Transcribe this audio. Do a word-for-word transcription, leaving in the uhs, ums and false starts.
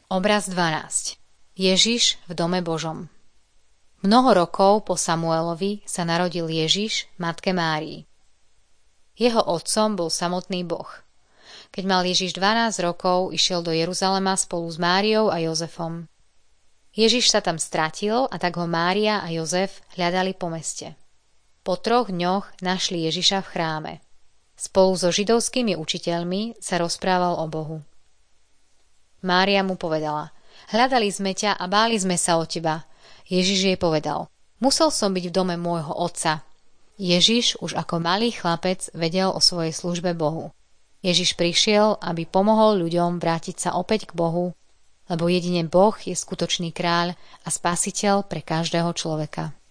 Obraz dvanásť. Ježiš v dome Božom. Mnoho rokov po Samuelovi sa narodil Ježiš matke Márii. Jeho otcom bol samotný Boh. Keď mal Ježiš dvanásť rokov, išiel do Jeruzalema spolu s Máriou a Jozefom. Ježiš sa tam stratil a tak ho Mária a Jozef hľadali po meste. Po troch dňoch našli Ježiša v chráme. Spolu so židovskými učiteľmi sa rozprával o Bohu. Mária mu povedala: Hľadali sme ťa a báli sme sa o teba. Ježiš jej povedal: Musel som byť v dome môjho otca. Ježiš už ako malý chlapec vedel o svojej službe Bohu. Ježiš prišiel, aby pomohol ľuďom vrátiť sa opäť k Bohu, lebo jedine Boh je skutočný kráľ a spasiteľ pre každého človeka.